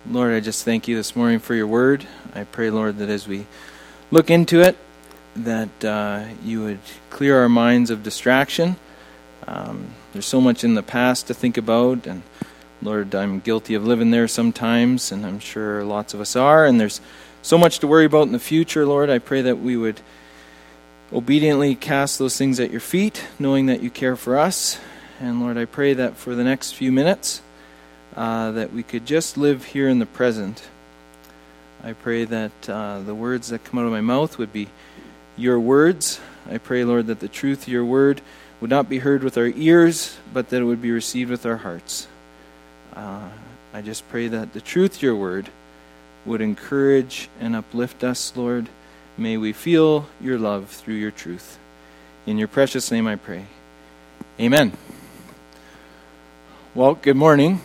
Lord, I just thank you this morning for your word. I pray, Lord, that as we look into it, that you would clear our minds of distraction. There's so much in the past to think about, and Lord, I'm guilty of living there sometimes, and I'm sure lots of us are, and there's so much to worry about in the future, Lord. I pray that we would obediently cast those things at your feet, knowing that you care for us. And Lord, I pray that for the next few minutes, that we could just live here in the present. I pray that the words that come out of my mouth would be your words. I pray, Lord, that the truth of your word would not be heard with our ears, but that it would be received with our hearts. I just pray that the truth of your word would encourage and uplift us, Lord. May we feel your love through your truth. In your precious name I pray. Amen. Well, good morning.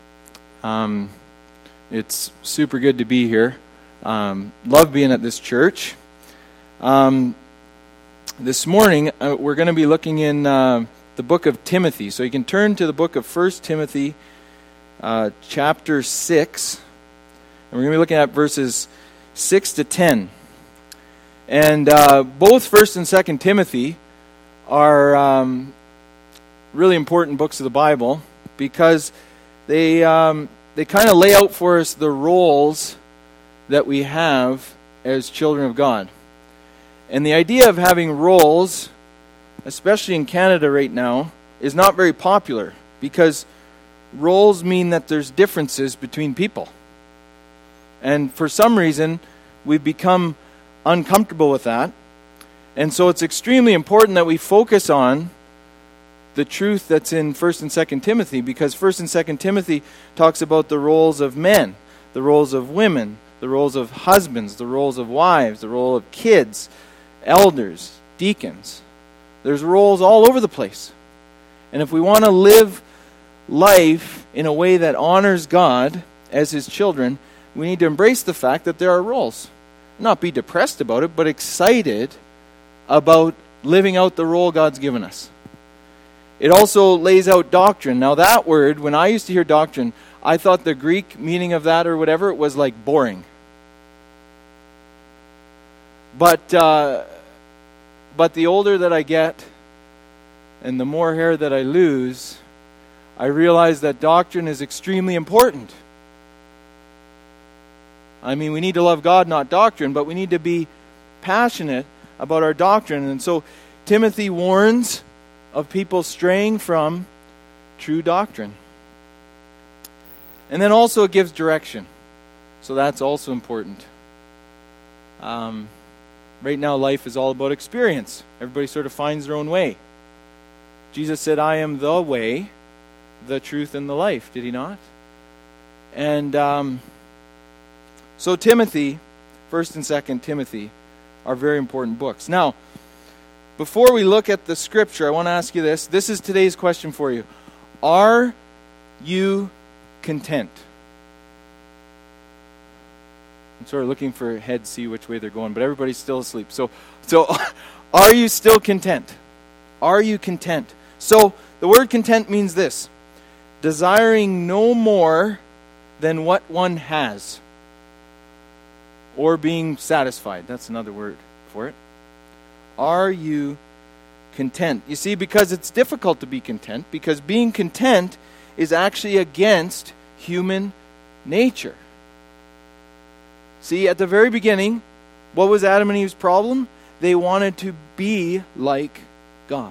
It's super good to be here. Love being at this church. This morning, we're going to be looking in the book of Timothy. So you can turn to the book of 1 Timothy, chapter 6. And we're going to be looking at verses 6 to 10. And both 1 and 2 Timothy are really important books of the Bible because they kind of lay out for us the roles that we have as children of God. And the idea of having roles, especially in Canada right now, is not very popular because roles mean that there's differences between people. And for some reason, we've become uncomfortable with that. And so it's extremely important that we focus on the truth that's in 1 and 2 Timothy, because 1 and 2 Timothy talks about the roles of men, the roles of women, the roles of husbands, the roles of wives, the role of kids, elders, deacons. There's roles all over the place. And if we want to live life in a way that honors God as his children, we need to embrace the fact that there are roles. Not be depressed about it, but excited about living out the role God's given us. It also lays out doctrine. Now that word, when I used to hear doctrine, I thought the Greek meaning of that or whatever, it was like boring. But the older that I get and the more hair that I lose, I realize that doctrine is extremely important. I mean, we need to love God, not doctrine, but we need to be passionate about our doctrine. And so Timothy warns of people straying from true doctrine. And then also it gives direction. So that's also important. Right now life is all about experience. Everybody sort of finds their own way. Jesus said, I am the way, the truth, and the life. Did he not? And so Timothy, 1 and 2 Timothy, are very important books. Now, before we look at the scripture, I want to ask you this. This is today's question for you. Are you content? I'm sort of looking for heads, see which way they're going, but everybody's still asleep. So are you still content? Are you content? So the word content means this: desiring no more than what one has, or being satisfied. That's another word for it. Are you content? You see, because it's difficult to be content, because being content is actually against human nature. See, at the very beginning, what was Adam and Eve's problem? They wanted to be like God.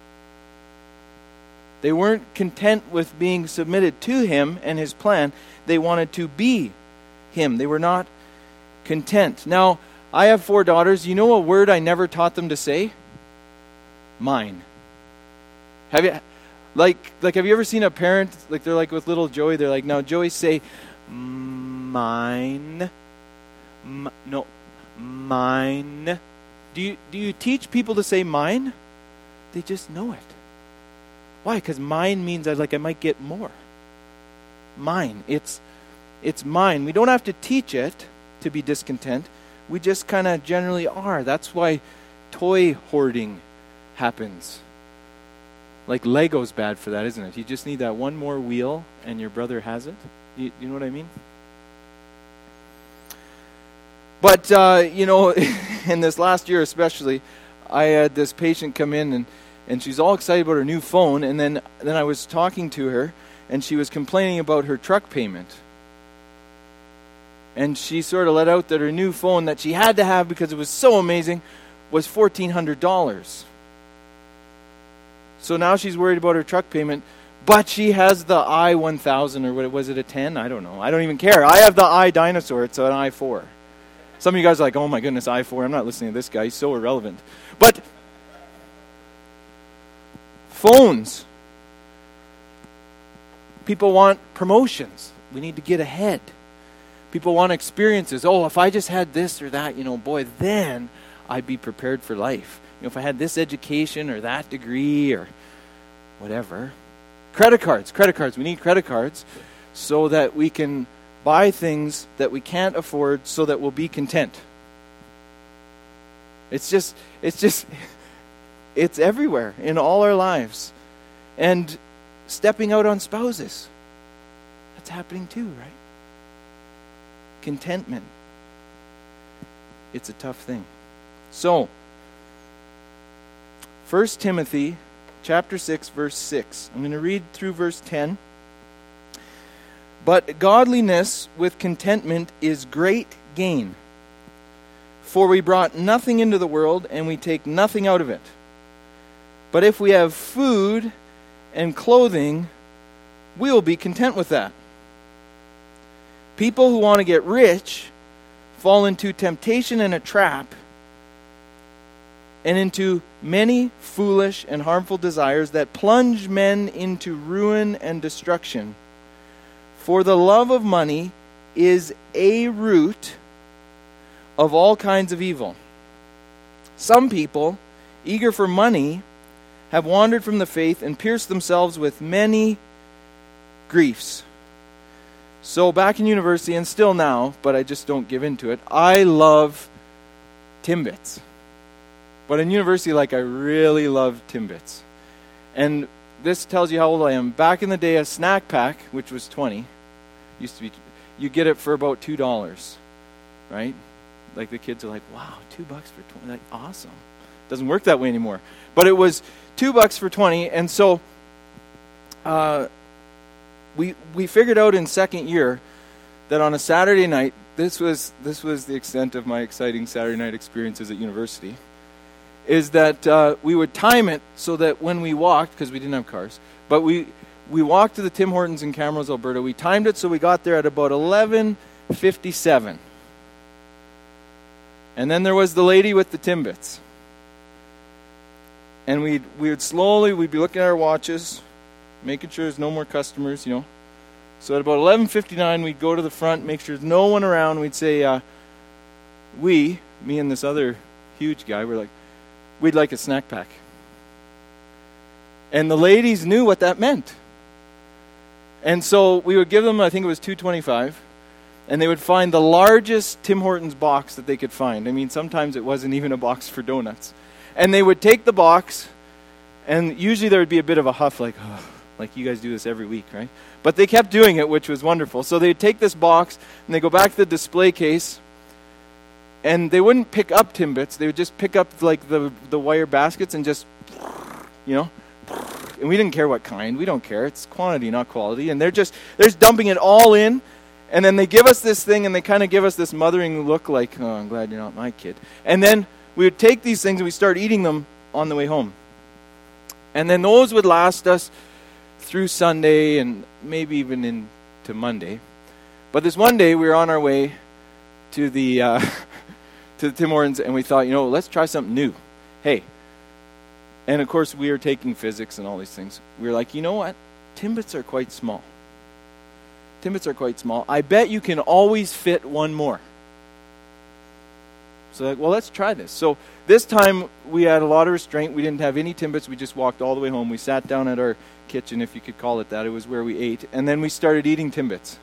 They weren't content with being submitted to him and his plan. They wanted to be him. They were not content. Now, I have 4 daughters. You know a word I never taught them to say? Mine. Have you ever seen a parent, like they're like with little Joey, they're like, now Joey, say mine. No, mine. Do you teach people to say mine? They just know it. Why? Because mine means I might get more. Mine. It's mine. We don't have to teach it to be discontent. We just kind of generally are. That's why toy hoarding happens. Like Lego's bad for that, isn't it? You just need that one more wheel and your brother has it. You know what I mean? But, in this last year especially, I had this patient come in and she's all excited about her new phone. And then I was talking to her and she was complaining about her truck payment. And she sort of let out that her new phone that she had to have because it was so amazing was $1,400. So now she's worried about her truck payment, but she has the i1000 or what was it, a 10? I don't know. I don't even care. I have the iDinosaur. It's an i4. Some of you guys are like, oh my goodness, i4. I'm not listening to this guy. He's so irrelevant. But phones. People want promotions. We need to get ahead. People want experiences. Oh, if I just had this or that, boy, then I'd be prepared for life. If I had this education or that degree or whatever. Credit cards. We need credit cards so that we can buy things that we can't afford so that we'll be content. It's everywhere in all our lives. And stepping out on spouses. That's happening too, right? Contentment. It's a tough thing. So, 1 Timothy chapter 6, verse 6. I'm going to read through verse 10. But godliness with contentment is great gain. For we brought nothing into the world, and we take nothing out of it. But if we have food and clothing, we will be content with that. People who want to get rich fall into temptation and a trap, and into many foolish and harmful desires that plunge men into ruin and destruction. For the love of money is a root of all kinds of evil. Some people, eager for money, have wandered from the faith and pierced themselves with many griefs. So back in university, and still now, but I just don't give into it, I love Timbits. But in university, I really love Timbits. And this tells you how old I am. Back in the day, a snack pack, which was 20, used to be, you get it for about $2, right? Like the kids are like, wow, $2 for 20, awesome. Doesn't work that way anymore. But it was $2 for 20, and so we figured out in second year that on a Saturday night, this was the extent of my exciting Saturday night experiences at university, is that we would time it so that when we walked, because we didn't have cars, but we walked to the Tim Hortons in Camrose, Alberta. We timed it so we got there at about 11:57. And then there was the lady with the Timbits. And we'd be looking at our watches, making sure there's no more customers, So at about 11:59, we'd go to the front, make sure there's no one around. We'd say, me and this other huge guy, we'd like a snack pack. And the ladies knew what that meant. And so we would give them, I think it was $2.25, and they would find the largest Tim Hortons box that they could find. I mean, sometimes it wasn't even a box for donuts. And they would take the box, and usually there would be a bit of a huff, like you guys do this every week, right? But they kept doing it, which was wonderful. So they'd take this box, and they go back to the display case, and they wouldn't pick up Timbits. They would just pick up the wire baskets and just, and we didn't care what kind. We don't care. It's quantity, not quality. And they're just dumping it all in, and then they give us this thing, and they kind of give us this mothering look like, oh, I'm glad you're not my kid. And then we would take these things, and we start eating them on the way home. And then those would last us through Sunday and maybe even into Monday. But this one day, we were on our way to the Tim Hortons, and we thought, let's try something new. Hey. And of course, we were taking physics and all these things. We were like, you know what? Timbits are quite small. I bet you can always fit one more. So let's try this. So this time, we had a lot of restraint. We didn't have any Timbits. We just walked all the way home. We sat down at our kitchen, if you could call it that. It was where we ate. And then we started eating Timbits.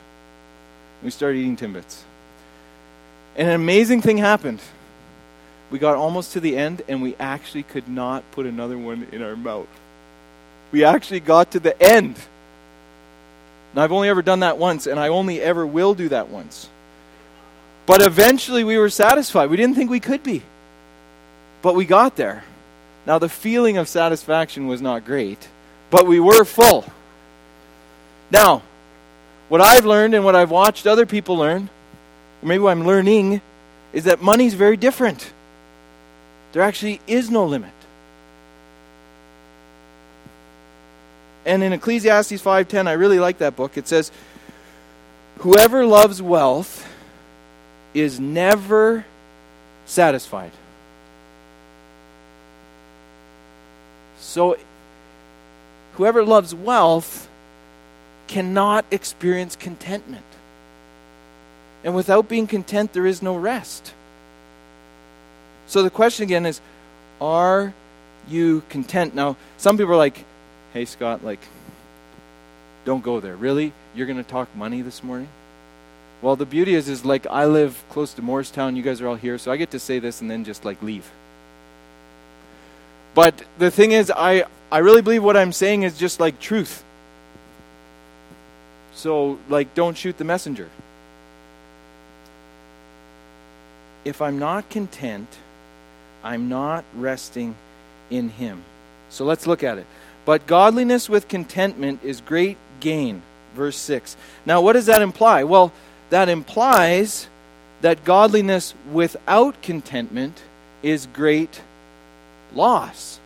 And an amazing thing happened. We got almost to the end, and we actually could not put another one in our mouth. We actually got to the end. Now, I've only ever done that once, and I only ever will do that once. But eventually we were satisfied. We didn't think we could be. But we got there. Now the feeling of satisfaction was not great, but we were full. Now, what I've learned and what I've watched other people learn, or maybe what I'm learning, is that money's very different. There actually is no limit. And in Ecclesiastes 5:10, I really like that book. It says, whoever loves wealth is never satisfied. So, whoever loves wealth cannot experience contentment. And without being content, there is no rest. So the question again is, are you content? Now, some people are like, hey, Scott, don't go there. Really? You're going to talk money this morning? Well, the beauty is like, I live close to Morristown. You guys are all here, so I get to say this and then just leave. But the thing is, I really believe what I'm saying is just truth. So, don't shoot the messenger. If I'm not content, I'm not resting in Him. So let's look at it. But godliness with contentment is great gain. Verse 6. Now, what does that imply? Well, that implies that godliness without contentment is great loss.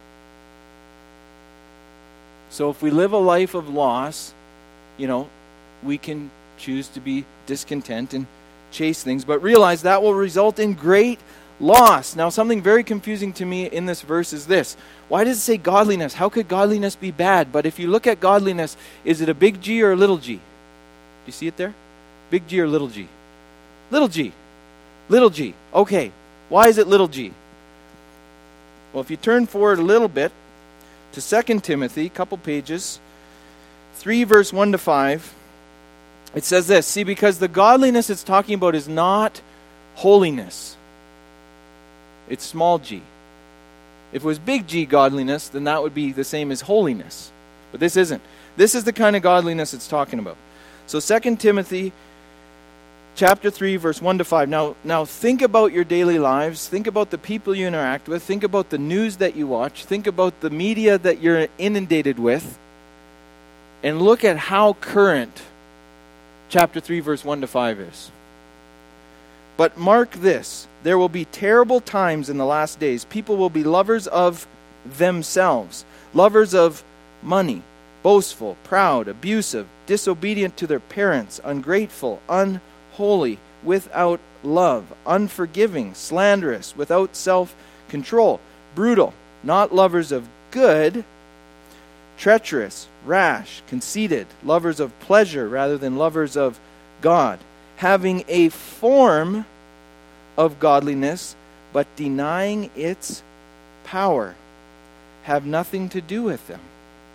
So if we live a life of loss, we can choose to be discontent and chase things, but realize that will result in great loss. Now, something very confusing to me in this verse is this. Why does it say godliness? How could godliness be bad? But if you look at godliness, is it a big G or a little g? Do you see it there? Big G or little g? Little g. Little g. Okay. Why is it little g? Well, if you turn forward a little bit to 2 Timothy, a couple pages, 3 verse 1 to 5, it says this. See, because the godliness it's talking about is not holiness. It's small g. If it was big G godliness, then that would be the same as holiness. But this isn't. This is the kind of godliness it's talking about. So 2 Timothy chapter 3, verse 1 to 5. Now think about your daily lives. Think about the people you interact with. Think about the news that you watch. Think about the media that you're inundated with. And look at how current chapter 3, verse 1 to 5 is. But mark this, there will be terrible times in the last days. People will be lovers of themselves, lovers of money, boastful, proud, abusive, disobedient to their parents, ungrateful, unholy, without love, unforgiving, slanderous, without self-control, brutal, not lovers of good, treacherous, rash, conceited, lovers of pleasure rather than lovers of God, having a form of godliness, but denying its power, have nothing to do with them.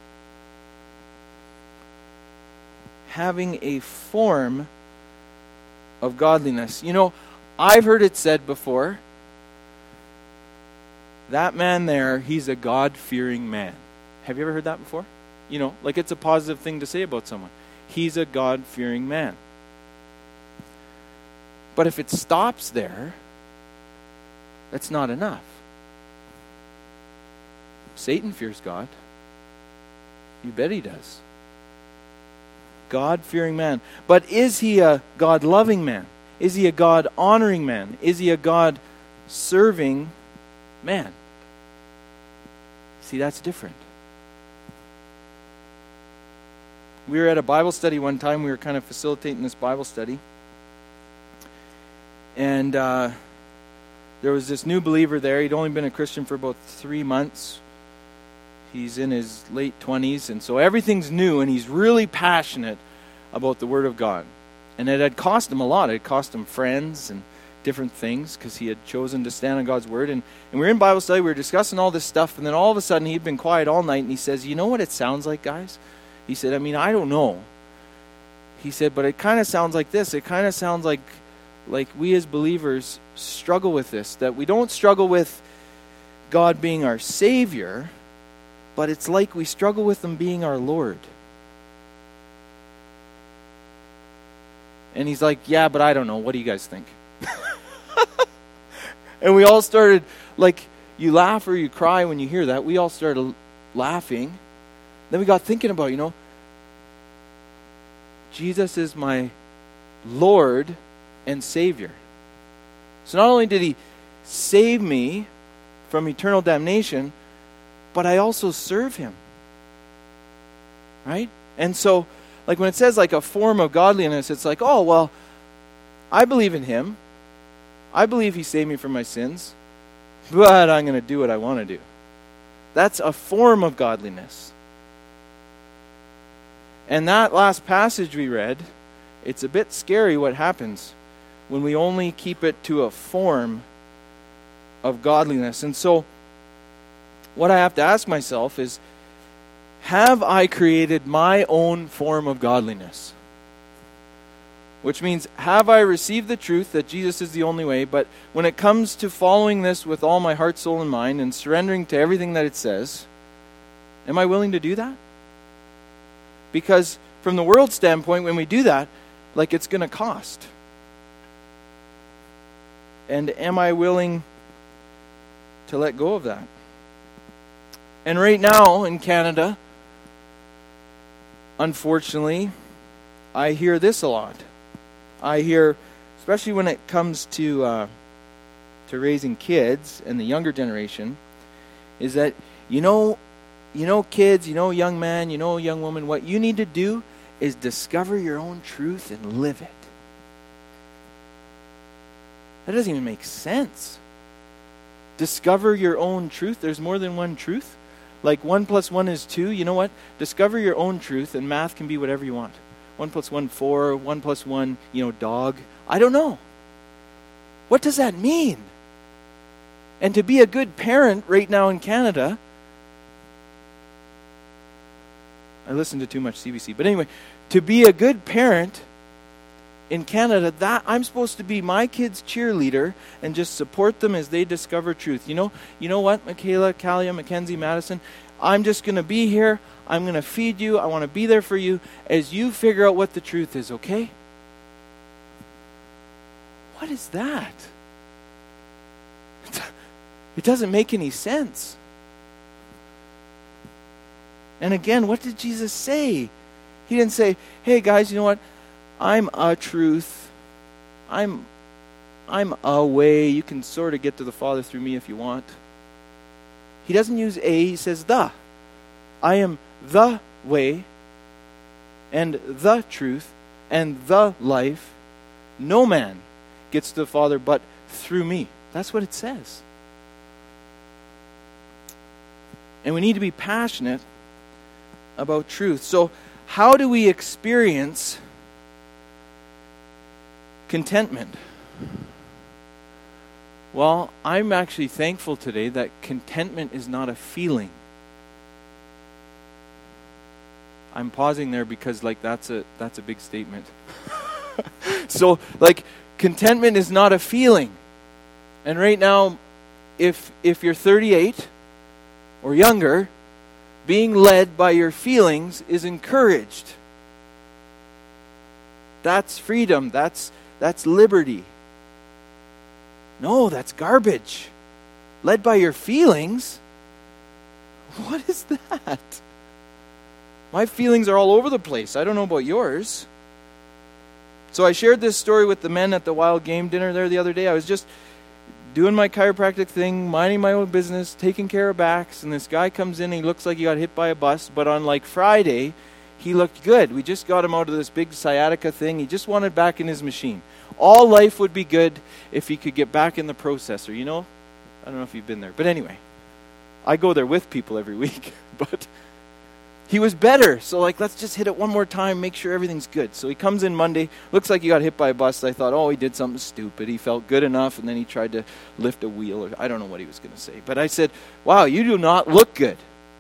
Having a form of godliness. I've heard it said before, that man there, he's a God-fearing man. Have you ever heard that before? It's a positive thing to say about someone. He's a God-fearing man. But if it stops there, that's not enough. Satan fears God. You bet he does. God-fearing man. But is he a God-loving man? Is he a God-honoring man? Is he a God-serving man? See, that's different. We were at a Bible study one time. We were kind of facilitating this Bible study. And there was this new believer there. He'd only been a Christian for about 3 months. He's in his late 20s, and so everything's new, and he's really passionate about the Word of God. And it had cost him a lot. It had cost him friends and different things because he had chosen to stand on God's Word. And we were in Bible study. We were discussing all this stuff, and then all of a sudden he'd been quiet all night, and he says, you know what it sounds like, guys? He said, I don't know. He said, but it kind of sounds like this. It kind of sounds like we as believers struggle with this, that we don't struggle with God being our Savior, but it's like we struggle with Him being our Lord. And he's like, yeah, but I don't know. What do you guys think? And we all started, like, you laugh or you cry when you hear that. We all started laughing. Then we got thinking about, Jesus is my Lord and Savior. So not only did he save me from eternal damnation, but I also serve him. Right? And so, like when it says like a form of godliness, it's like, oh, well, I believe in him. I believe he saved me from my sins, but I'm going to do what I want to do. That's a form of godliness. And that last passage we read, it's a bit scary what happens when we only keep it to a form of godliness. And so, what I have to ask myself is, have I created my own form of godliness? Which means, have I received the truth that Jesus is the only way, but when it comes to following this with all my heart, soul, and mind, and surrendering to everything that it says, am I willing to do that? Because from the world standpoint, when we do that, like it's going to cost. And am I willing to let go of that? And right now in Canada, unfortunately, I hear this a lot. I hear, especially when it comes to raising kids and the younger generation, is that, kids, young man, young woman, what you need to do is discover your own truth and live it. That doesn't even make sense. Discover your own truth. There's more than one truth. Like 1 + 1 is 2. You know what? Discover your own truth, and math can be whatever you want. 1 + 1, 4. 1 + 1, dog. I don't know. What does that mean? And to be a good parent right now in Canada, I listen to too much CBC. But anyway, to be a good parent in Canada, that I'm supposed to be my kid's cheerleader and just support them as they discover truth. You know what, Michaela, Kalia, Mackenzie, Madison? I'm just going to be here. I'm going to feed you. I want to be there for you as you figure out what the truth is, okay? What is that? It doesn't make any sense. And again, what did Jesus say? He didn't say, hey guys, you know what? I'm a truth. I'm a way. You can sort of get to the Father through me if you want. He doesn't use a, he says the. I am the way and the truth and the life. No man gets to the Father but through me. That's what it says. And we need to be passionate about truth. So how do we experience contentment? Well, I'm actually thankful today that contentment is not a feeling. I'm pausing there because that's a big statement. So contentment is not a feeling. And right now, if you're 38 or younger, being led by your feelings is encouraged. That's freedom. That's liberty. No, that's garbage. Led by your feelings? What is that? My feelings are all over the place. I don't know about yours. So I shared this story with the men at the Wild Game dinner there the other day. I was just doing my chiropractic thing, minding my own business, taking care of backs, and this guy comes in and he looks like he got hit by a bus, but on Friday, he looked good. We just got him out of this big sciatica thing. He just wanted back in his machine. All life would be good if he could get back in the processor, I don't know if you've been there. But anyway, I go there with people every week. But he was better. So let's just hit it one more time, make sure everything's good. So he comes in Monday, looks like he got hit by a bus. I thought, he did something stupid. He felt good enough, and then he tried to lift a wheel. Or I don't know what he was going to say. But I said, wow, you do not look good.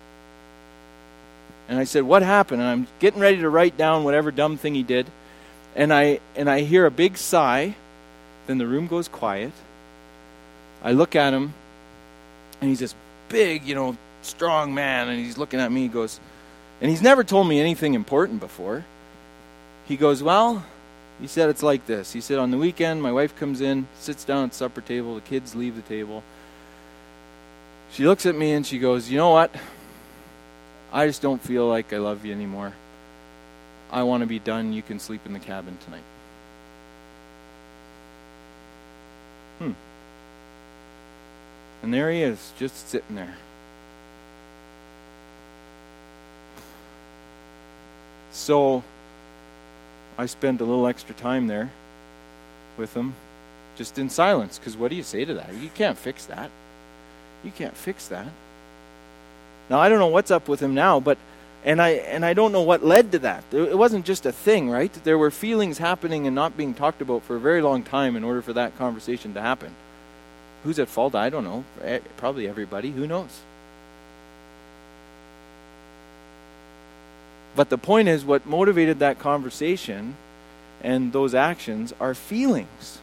And I said, what happened? And I'm getting ready to write down whatever dumb thing he did. And I hear a big sigh. Then the room goes quiet. I look at him, and he's this big, strong man. And he's looking at me. He goes, and he's never told me anything important before. He goes, well, He said it's like this. He said, on the weekend, my wife comes in, sits down at the supper table, the kids leave the table. She looks at me and she goes, you know what? I just don't feel like I love you anymore. I want to be done. You can sleep in the cabin tonight. And there he is, just sitting there. So I spent a little extra time there with him, just in silence, because what do you say to that? You can't fix that. You can't fix that. Now, I don't know what's up with him now, but and I don't know what led to that. It wasn't just a thing, right? There were feelings happening and not being talked about for a very long time in order for that conversation to happen. Who's at fault? I don't know. Probably everybody. Who knows? But the point is, what motivated that conversation and those actions are feelings.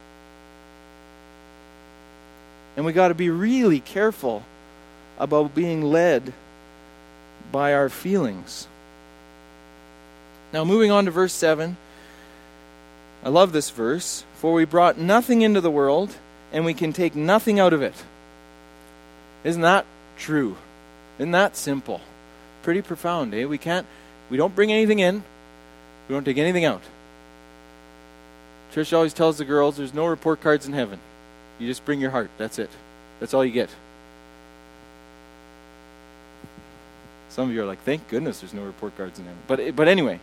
And we got to be really careful about being led by our feelings. Now, moving on to verse 7. I love this verse. For we brought nothing into the world, and we can take nothing out of it. Isn't that true? Isn't that simple? Pretty profound, eh? We don't bring anything in. We don't take anything out. Trish always tells the girls, there's no report cards in heaven. You just bring your heart. That's it. That's all you get. Some of you are like, thank goodness there's no report cards in heaven. But anyway.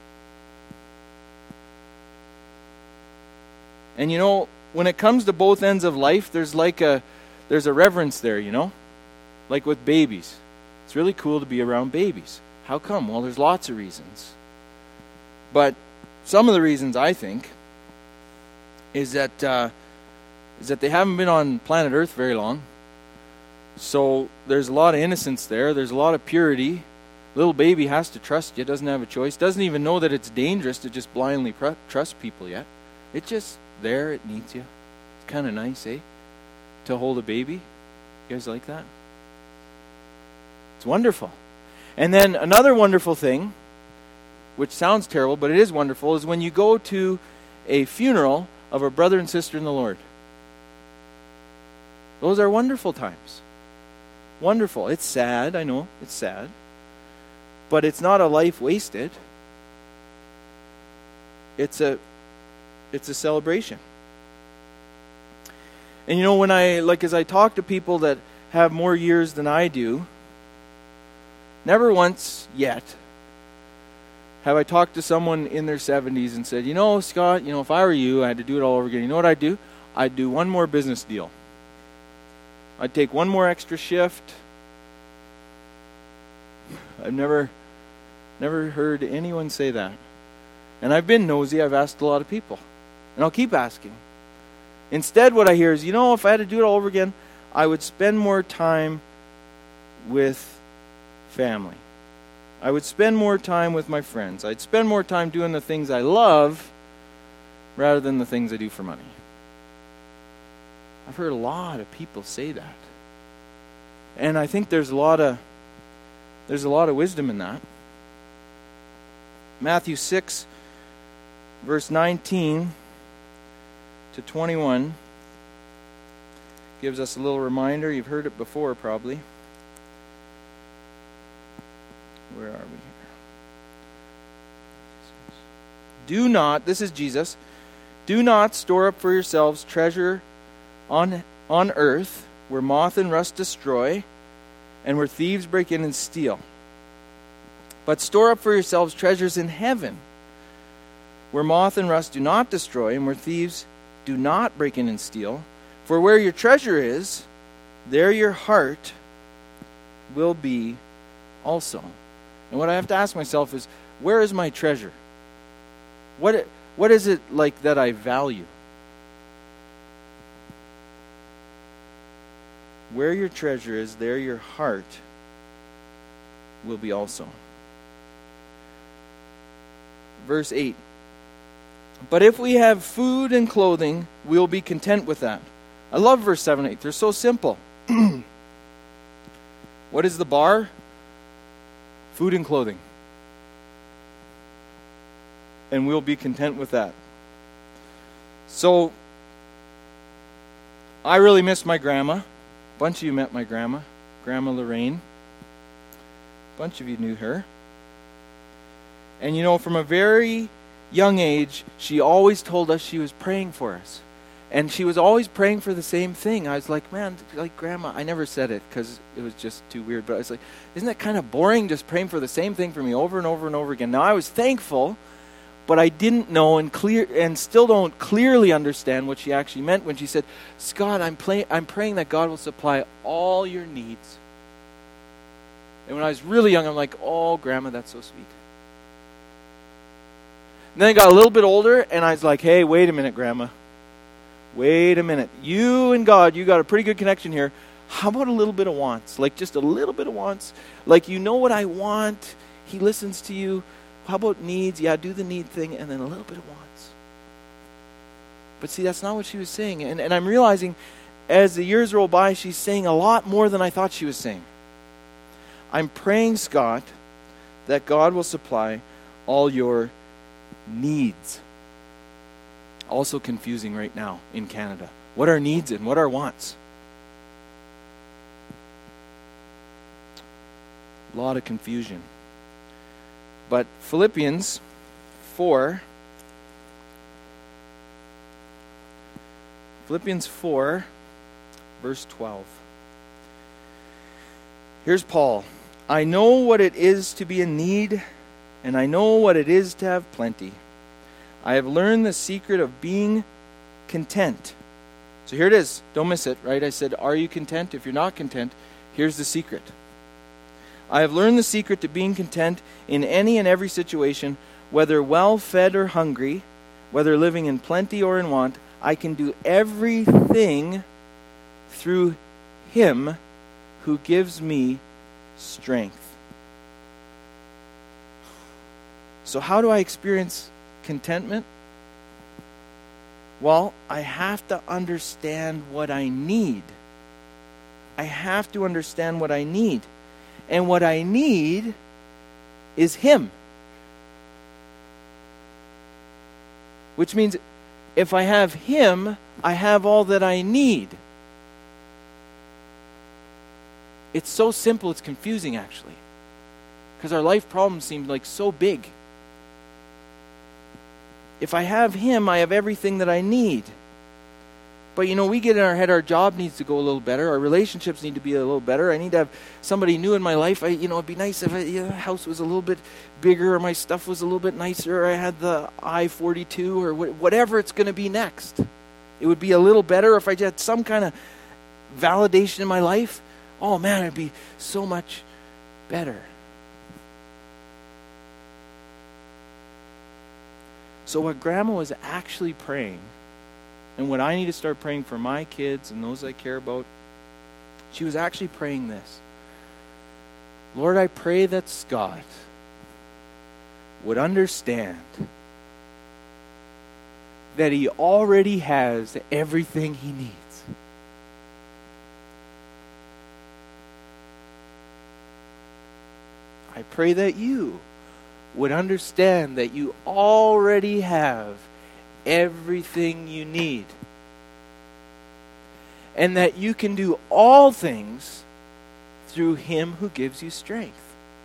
And you know, when it comes to both ends of life, there's a reverence there, you know? Like with babies. It's really cool to be around babies. How come? Well, there's lots of reasons. But some of the reasons, I think, is that they haven't been on planet Earth very long. So there's a lot of innocence there. There's a lot of purity. Little baby has to trust you. Doesn't have a choice. Doesn't even know that it's dangerous to just blindly trust people yet. It's just there. It needs you. It's kind of nice, eh? To hold a baby. You guys like that? It's wonderful. And then another wonderful thing, which sounds terrible, but it is wonderful, is when you go to a funeral of a brother and sister in the Lord. Those are wonderful times. Wonderful. It's sad, I know, it's sad. But it's not a life wasted. It's a celebration. And you know, when as I talk to people that have more years than I do, never once yet have I talked to someone in their 70s and said, you know, Scott, you know, if I were you, I had to do it all over again. You know what I'd do? I'd do one more business deal. I'd take one more extra shift. I've never heard anyone say that. And I've been nosy. I've asked a lot of people. And I'll keep asking. Instead, what I hear is, you know, if I had to do it all over again, I would spend more time with family. I would spend more time with my friends. I'd spend more time doing the things I love rather than the things I do for money. I've heard a lot of people say that. And I think there's a lot of wisdom in that. Matthew 6, verse 19 to 21 gives us a little reminder. You've heard it before probably. Where are we here? Do not, this is Jesus, do not store up for yourselves treasure on earth, where moth and rust destroy, and where thieves break in and steal. But store up for yourselves treasures in heaven, where moth and rust do not destroy, and where thieves do not break in and steal. For where your treasure is, there your heart will be also. And what I have to ask myself is, where is my treasure? What is it like that I value? Where your treasure is, there your heart will be also. Verse 8. But if we have food and clothing, we'll be content with that. I love verse 7 and 8. They're so simple. What is the bar? Food and clothing. and we'll be content with that. So, I really miss my grandma. A bunch of you met my grandma, Grandma Lorraine. A bunch of you knew her. And you know, from a very young age, she always told us she was praying for us. And she was always praying for the same thing. I was like, man, like Grandma, I never said it because it was just too weird. But I was like, isn't that kind of boring just praying for the same thing for me over and over and over again? Now, I was thankful, but I didn't know and still don't clearly understand what she actually meant when she said, Scott, I'm praying that God will supply all your needs. And when I was really young, I'm like, oh, Grandma, that's so sweet. And then I got a little bit older, and I was like, hey, wait a minute, Grandma. Wait a minute. You and God, you got a pretty good connection here. How about a little bit of wants? Like just a little bit of wants. Like, you know what I want. He listens to you. How about needs? Yeah, do the need thing, and then a little bit of wants. But see, that's not what she was saying. And I'm realizing as the years roll by, she's saying a lot more than I thought she was saying. I'm praying, Scott, that God will supply all your needs. Also confusing right now in Canada. What are needs and what are wants? A lot of confusion. But Philippians 4, verse 12. Here's Paul. I know what it is to be in need, and I know what it is to have plenty. I have learned the secret of being content. So here it is. Don't miss it, right? I said, are you content? If you're not content, here's the secret. I have learned the secret to being content in any and every situation, whether well-fed or hungry, whether living in plenty or in want. I can do everything through Him who gives me strength. So how do I experience contentment? Well, I have to understand what I need. I have to understand what I need. And what I need is Him. Which means if I have Him, I have all that I need. It's so simple, it's confusing actually. Because our life problems seem like so big. If I have Him, I have everything that I need. But you know, we get in our head, our job needs to go a little better. Our relationships need to be a little better. I need to have somebody new in my life. It'd be nice if the house was a little bit bigger, or my stuff was a little bit nicer, or I had the I-42, or whatever it's going to be next. It would be a little better if I had some kind of validation in my life. Oh man, it'd be so much better. So what Grandma was actually praying, and what I need to start praying for my kids and those I care about, she was actually praying this. Lord, I pray that Scott would understand that he already has everything he needs. I pray that you would understand that you already have everything you need. And that you can do all things through Him who gives you strength.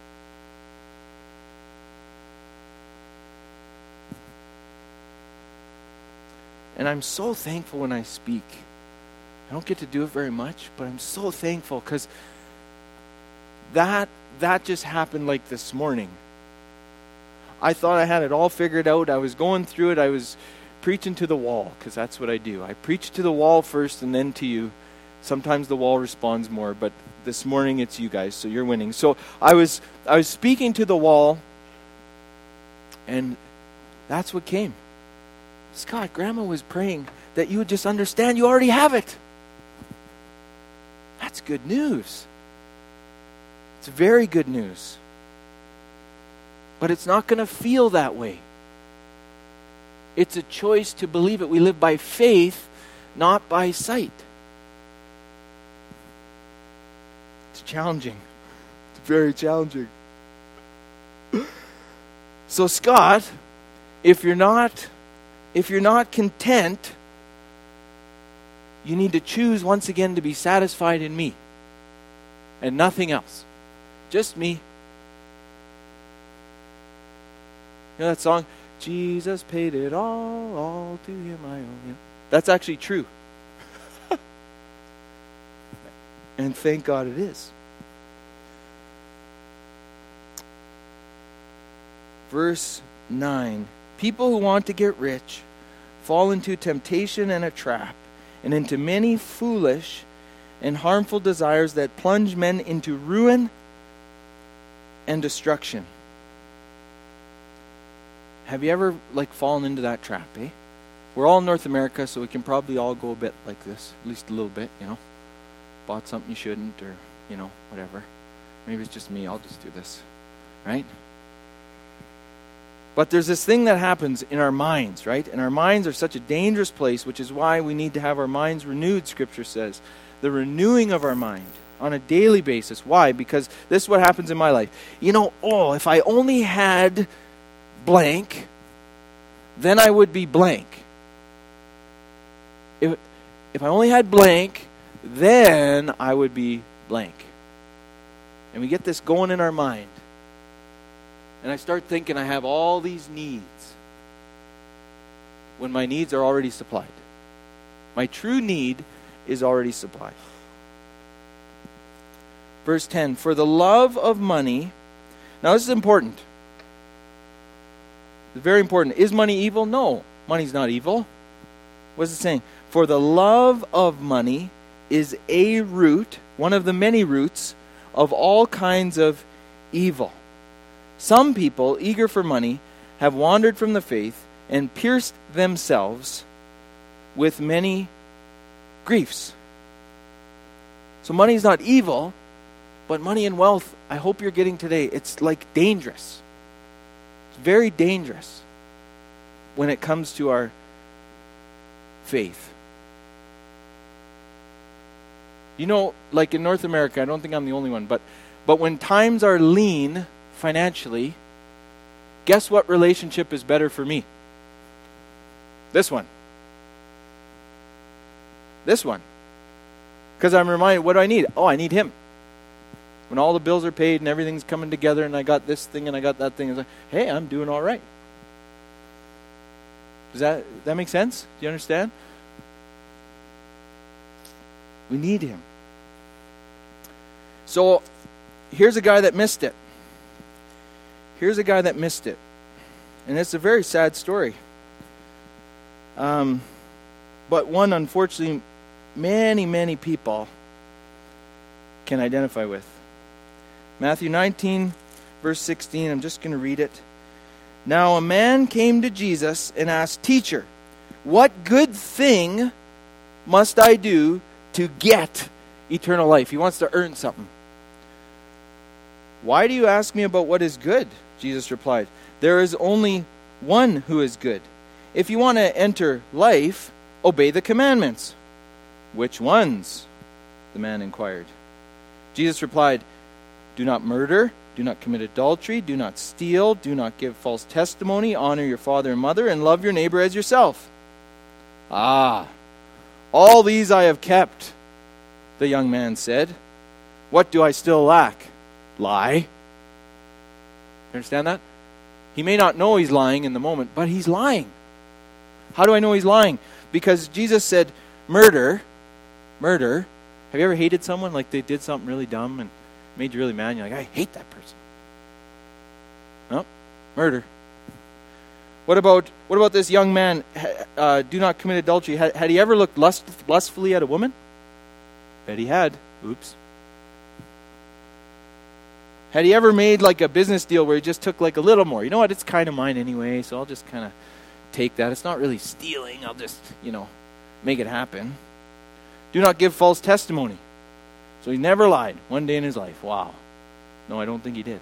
And I'm so thankful when I speak. I don't get to do it very much, but I'm so thankful because that just happened like this morning. I thought I had it all figured out. I was going through it. I was preaching to the wall, because that's what I do. I preach to the wall first and then to you. Sometimes the wall responds more, but this morning it's you guys, so you're winning. So I was speaking to the wall, and that's what came. Scott, Grandma was praying that you would just understand you already have it. That's good news. It's very good news. But it's not going to feel that way. It's a choice to believe it. We live by faith, not by sight. It's challenging. It's very challenging. So Scott if you're not content, you need to choose once again to be satisfied in me and nothing else. Just me. You know that song, Jesus paid it all to him I owe. You know, that's actually true. And thank God it is. Verse 9. People who want to get rich fall into temptation and a trap, and into many foolish and harmful desires that plunge men into ruin and destruction. Have you ever fallen into that trap, eh? We're all in North America, so we can probably all go a bit like this, at least a little bit, you know. Bought something you shouldn't, or, you know, whatever. Maybe it's just me, I'll just do this, right? But there's this thing that happens in our minds, right? And our minds are such a dangerous place, which is why we need to have our minds renewed, Scripture says. The renewing of our mind on a daily basis. Why? Because this is what happens in my life. You know, if I only had blank, then I would be blank. If I only had blank, then I would be blank. And we get this going in our mind. And I start thinking I have all these needs when my needs are already supplied. My true need is already supplied. Verse 10, for the love of money. Now this is important. It's very important. Is money evil? No, money's not evil. What is it saying? For the love of money is a root, one of the many roots of all kinds of evil. Some people, eager for money, have wandered from the faith and pierced themselves with many griefs. So money is not evil, but money and wealth, I hope you're getting today, it's dangerous. It's very dangerous when it comes to our faith. You know, in North America, I don't think I'm the only one, but when times are lean financially, guess what relationship is better for me? This one. This one. Because I'm reminded, what do I need? I need him. When all the bills are paid and everything's coming together and I got this thing and I got that thing, it's hey, I'm doing all right. Does that make sense? Do you understand? We need him. So, here's a guy that missed it. Here's a guy that missed it. And it's a very sad story. But one, unfortunately, many people can identify with. Matthew 19, verse 16, I'm just going to read it. Now a man came to Jesus and asked, Teacher, what good thing must I do to get eternal life? He wants to earn something. Why do you ask me about what is good? Jesus replied, there is only one who is good. If you want to enter life, obey the commandments. Which ones? The man inquired. Jesus replied, do not murder, do not commit adultery, do not steal, do not give false testimony, honor your father and mother, and love your neighbor as yourself. All these I have kept, the young man said. What do I still lack? Lie. You understand that? He may not know he's lying in the moment, but he's lying. How do I know he's lying? Because Jesus said, murder. Have you ever hated someone they did something really dumb and made you really mad and you're like, I hate that person? No, murder. What about this young man? Do not commit adultery. Had he ever looked lustfully at a woman? Bet he had. Oops. Had he ever made a business deal where he just took a little more? You know what? It's kind of mine anyway, so I'll just kind of take that. It's not really stealing. I'll just, make it happen. Do not give false testimony. So he never lied one day in his life. Wow. No, I don't think he did.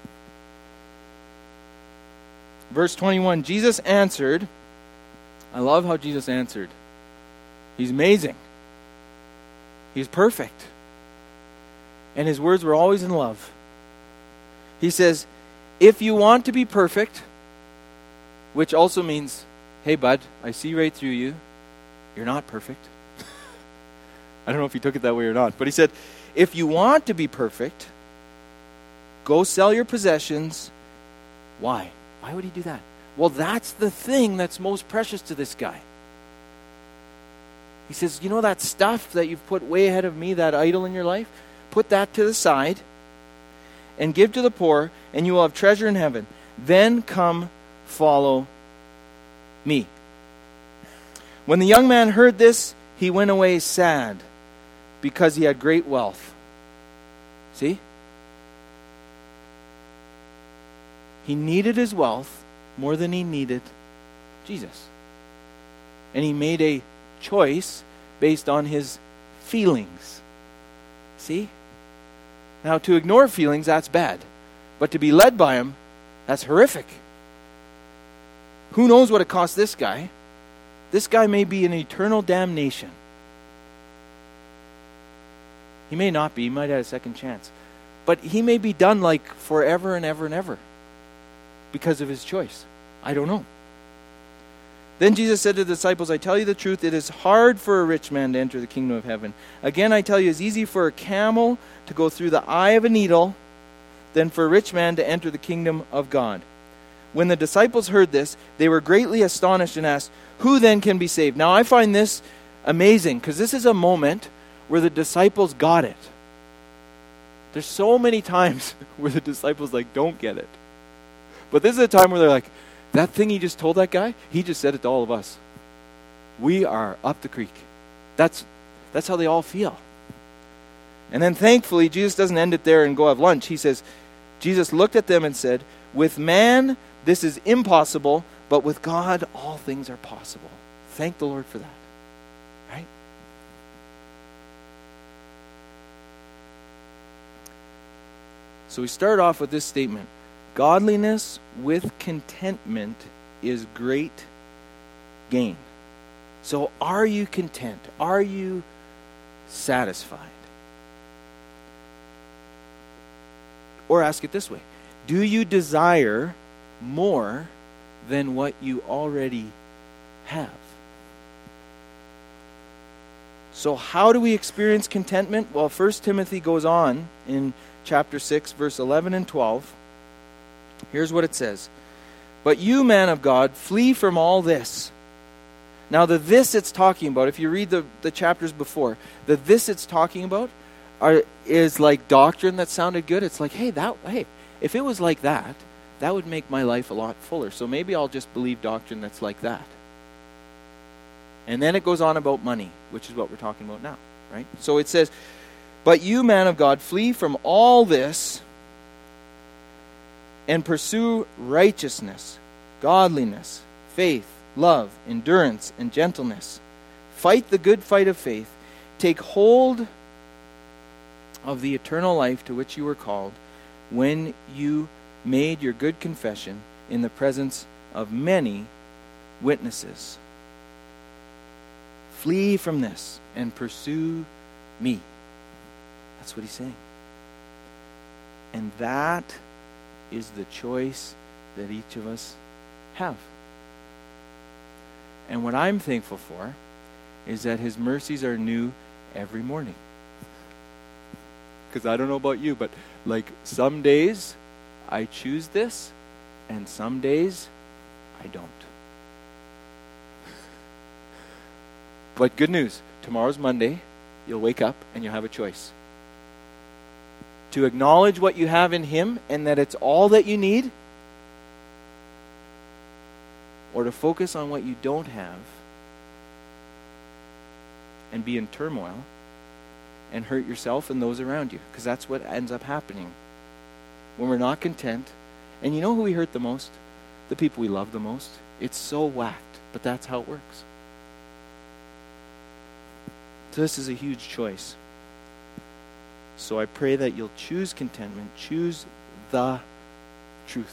Verse 21, Jesus answered. I love how Jesus answered. He's amazing. He's perfect. And his words were always in love. He says, if you want to be perfect, which also means, hey, bud, I see right through you. You're not perfect. I don't know if he took it that way or not. But he said, if you want to be perfect, go sell your possessions. Why? Why would he do that? Well, that's the thing that's most precious to this guy. He says, you know that stuff that you've put way ahead of me, that idol in your life? Put that to the side and give to the poor, and you will have treasure in heaven. Then come follow me. When the young man heard this, he went away sad because he had great wealth. See? He needed his wealth more than he needed Jesus. And he made a choice based on his feelings. See? Now, to ignore feelings, that's bad. But to be led by him, that's horrific. Who knows what it cost this guy? This guy may be in eternal damnation. He may not be. He might have a second chance. But he may be done like forever and ever and ever because of his choice. I don't know. Then Jesus said to the disciples, I tell you the truth, it is hard for a rich man to enter the kingdom of heaven. Again, I tell you, it's easy for a camel to go through the eye of a needle than for a rich man to enter the kingdom of God. When the disciples heard this, they were greatly astonished and asked, who then can be saved? Now, I find this amazing because this is a moment where the disciples got it. There's so many times where the disciples don't get it. But this is a time where they're like, that thing he just told that guy, he just said it to all of us. We are up the creek. That's how they all feel. And then thankfully, Jesus doesn't end it there and go have lunch. He says, Jesus looked at them and said, with man, this is impossible, but with God, all things are possible. Thank the Lord for that. Right? So we start off with this statement. Godliness with contentment is great gain. So are you content? Are you satisfied? Or ask it this way. Do you desire more than what you already have? So how do we experience contentment? Well, 1 Timothy goes on in chapter 6, verse 11 and 12. Here's what it says. But you, man of God, flee from all this. Now the this it's talking about, if you read the chapters before, the this it's talking about is like doctrine that sounded good. It's like, hey, if it was like that, that would make my life a lot fuller. So maybe I'll just believe doctrine that's like that. And then it goes on about money, which is what we're talking about now, right? So it says, but you, man of God, flee from all this and pursue righteousness, godliness, faith, love, endurance, and gentleness. Fight the good fight of faith. Take hold of the eternal life to which you were called when you made your good confession in the presence of many witnesses. Flee from this and pursue me. That's what he's saying. And that is the choice that each of us have. And what I'm thankful for is that his mercies are new every morning. Because I don't know about you, but some days I choose this and some days I don't. But good news, tomorrow's Monday, you'll wake up and you'll have a choice. To acknowledge what you have in him and that it's all that you need, or to focus on what you don't have and be in turmoil and hurt yourself and those around you. Because that's what ends up happening when we're not content. And you know who we hurt the most? The people we love the most. It's so whacked, but that's how it works. So this is a huge choice. So I pray that you'll choose contentment, choose the truth.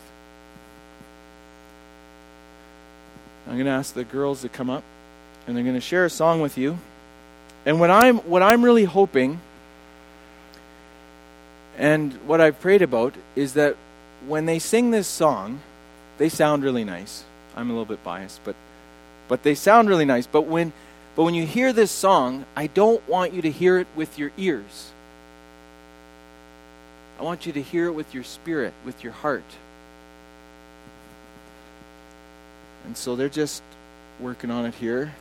I'm going to ask the girls to come up, and they're going to share a song with you. And what I'm really hoping, and what I've prayed about, is that when they sing this song, they sound really nice. I'm a little bit biased, but they sound really nice. But when you hear this song, I don't want you to hear it with your ears. I want you to hear it with your spirit, with your heart. And so they're just working on it here.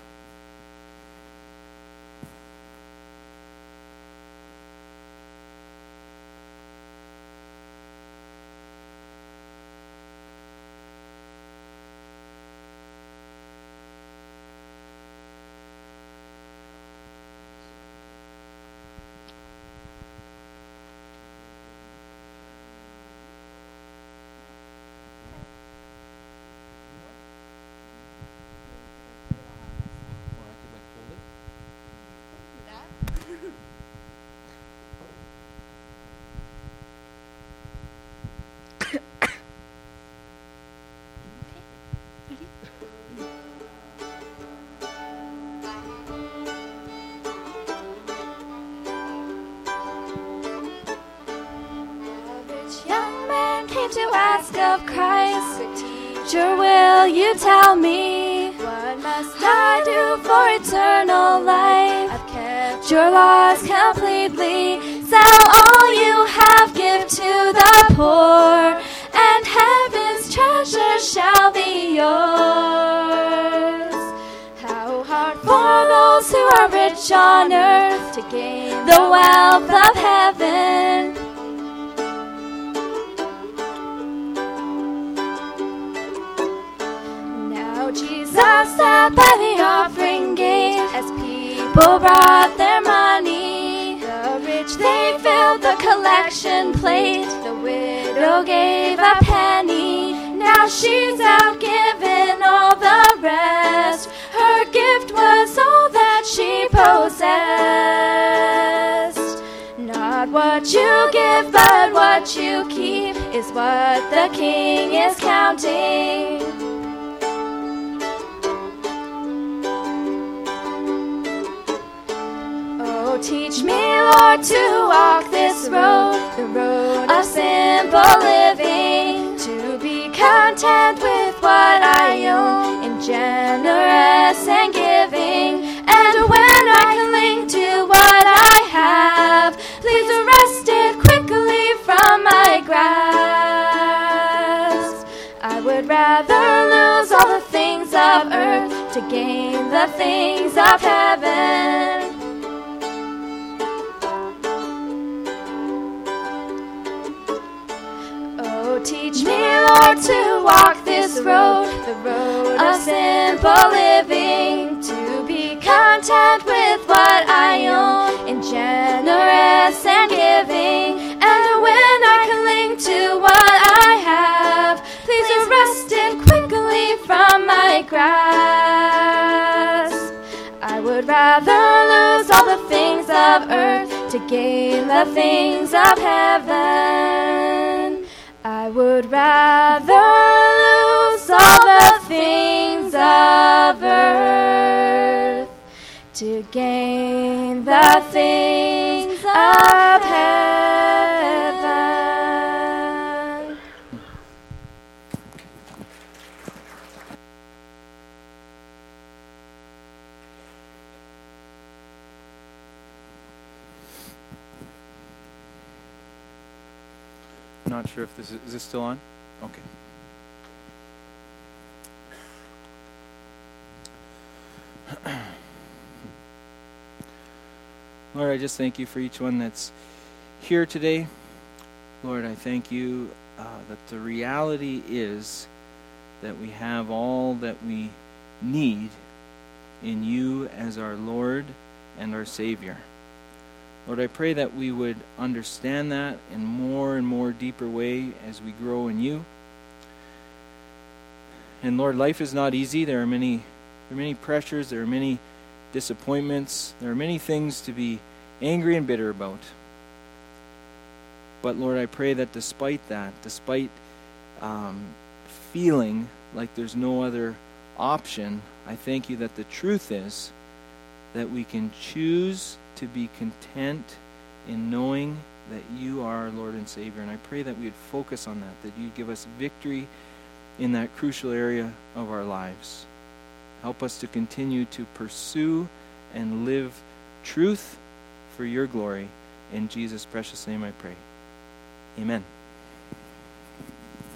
To ask of Christ, Teacher, will you tell me what must I do for eternal life? I've kept your laws completely. Sell all you have, give to the poor, and heaven's treasure shall be yours. How hard for those who are rich on earth to gain the wealth of heaven. Jesus sat by the offering gate as people brought their money. The rich, they filled the collection plate. The widow gave a penny. Now she's out giving all the rest. Her gift was all that she possessed. Not what you give, but what you keep is what the King is counting. Teach me, Lord, to walk this road, the road of simple living, to be content with what I own, and generous and giving. And when I cling to what I have, please arrest it quickly from my grasp. I would rather lose all the things of earth to gain the things of heaven. Teach me, Lord, to walk this road, the road of simple living, to be content with what I own, and generous and giving. And when I cling to what I have, please arrest it quickly from my grasp. I would rather lose all the things of earth to gain the things of heaven. I would rather lose all the things of earth to gain the things of heaven. Not sure if is this still on? Okay. Lord, I just thank you for each one that's here today. Lord, I thank you that the reality is that we have all that we need in you as our Lord and our Savior. Lord, I pray that we would understand that in more and more deeper way as we grow in you. And Lord, life is not easy. There are many pressures, there are many disappointments, there are many things to be angry and bitter about. But Lord, I pray that despite that, despite feeling like there's no other option, I thank you that the truth is that we can choose to be content in knowing that you are our Lord and Savior. And I pray that we would focus on that you'd give us victory in that crucial area of our lives. Help us to continue to pursue and live truth for your glory. In Jesus' precious name I pray. Amen.